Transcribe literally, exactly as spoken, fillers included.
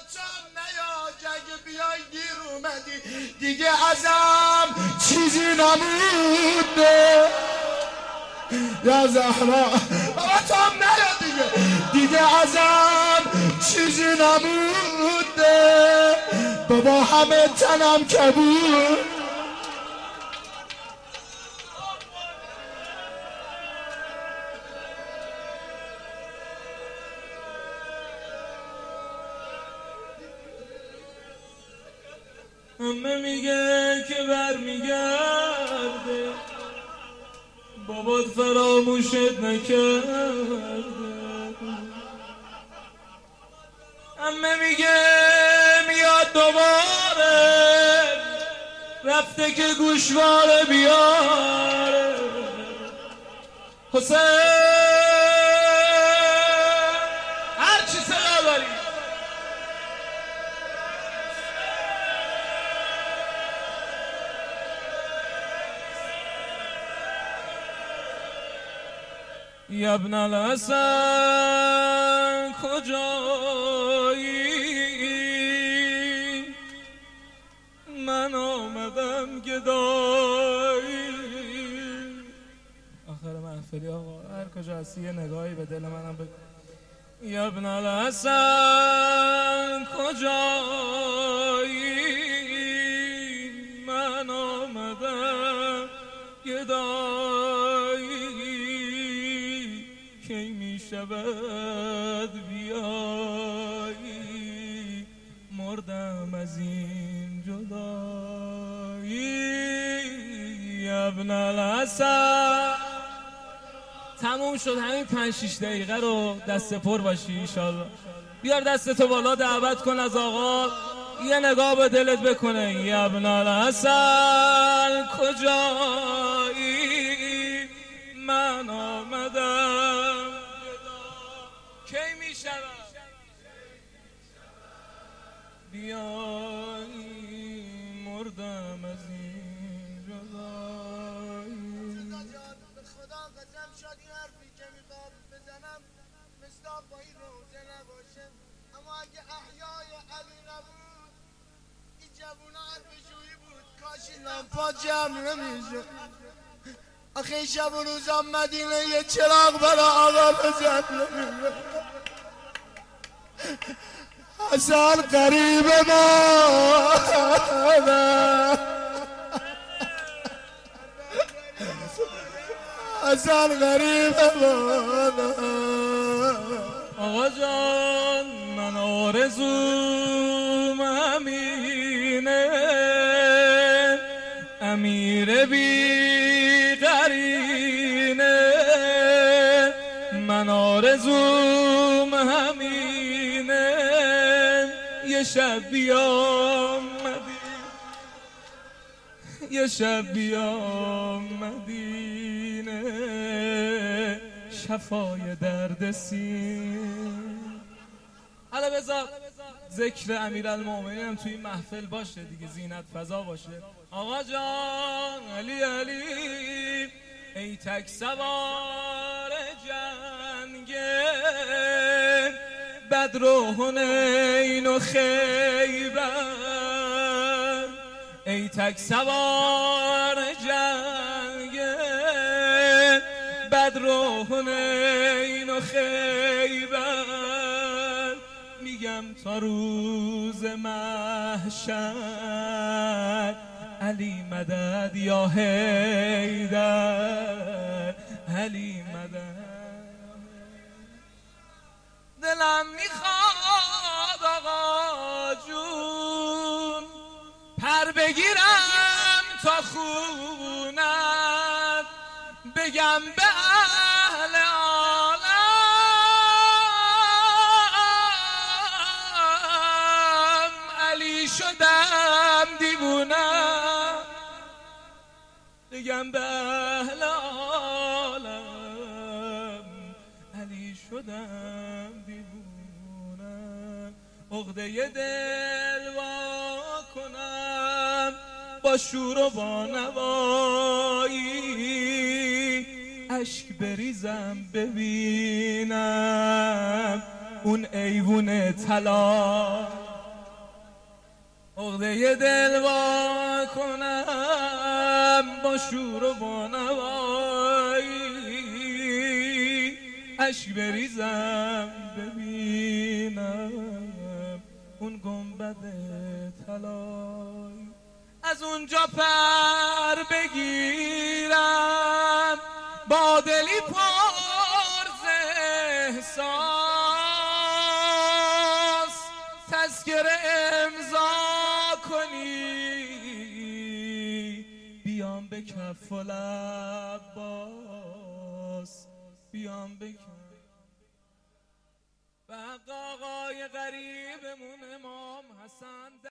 چون نیا جنگ بیای دیر اومدی دیگه ازم چیزی نمونده یا زهرا بابا چون نیا دیگه دیگه ازم چیزی نمونده بابا همه تنم کبود همه میگه که برمیگرده بابات فراموشت نکرده همه میگه میاد دوباره رفته که گوشواره بیاره حسین هر چی صدا داری یا ابن الحسن کجایی من آمدم گدایی آخر محفلی آقا هر کجا هستی یه نگاهی به دل منم بگو یا ابن الحسن کجایی من آمدم گدایی کی می شود بیایی مردم از این جدایی ابن الحسن تموم شد همین پنج شیش دقیقه رو دست پر باشی ایشالله بیار دستتو بالا دعوت کن از آقا یه نگاه به دلت بکنه یا ابن الحسن کجایی من آمدم کی می شود بیایی مردم از این جدایی به خدا قسم شد این حرفی که میخوام بزنم مصداق با این روزه نباشه اما اگه احیای علی نبود این جوونا حرفشویی بود کاش این لامپا جمع نمیشه آخه این شب و روزا مدینه یه چراغ برا آقا بزن نمیشه حسن قریب ما حسن غریب بادا آقا جان من آرزوم امینه امیر بی قرینه من آرزوم همینه یه شب بیام مدینه یه شب بیام مدینه شفای درد سین حالا بذار ذکر امیرالمومنین هم توی محفل باشه دیگه زینت فضا باشه آقا جان علی علی ای تک سوار جنگ بدر و حنین و خیبر ای تک سوار جنگ بدر و حنین و خیبر میگم تا روز محشر علی مدد یا حیدر علی مدد دلم میخواد آقا جون پر بگیرم تا خونت بگم به اهل عالم علی شدم دیوونم بگم به اهل عالم علی شدم دیوونم عقده دل وا کنم با شور و با نوایی اشک بریزم ببینم اون ایوون طلا عقده دل وا کنم با شور و با نوایی، اشک بریزم ببینم اون گنبد طلایی، از اونجا پر بگیرم با دلی پر ز احساس، تذکره امضا کنی بیام به کف العباس، بیام به کف بق آقای غریبمون امام حسن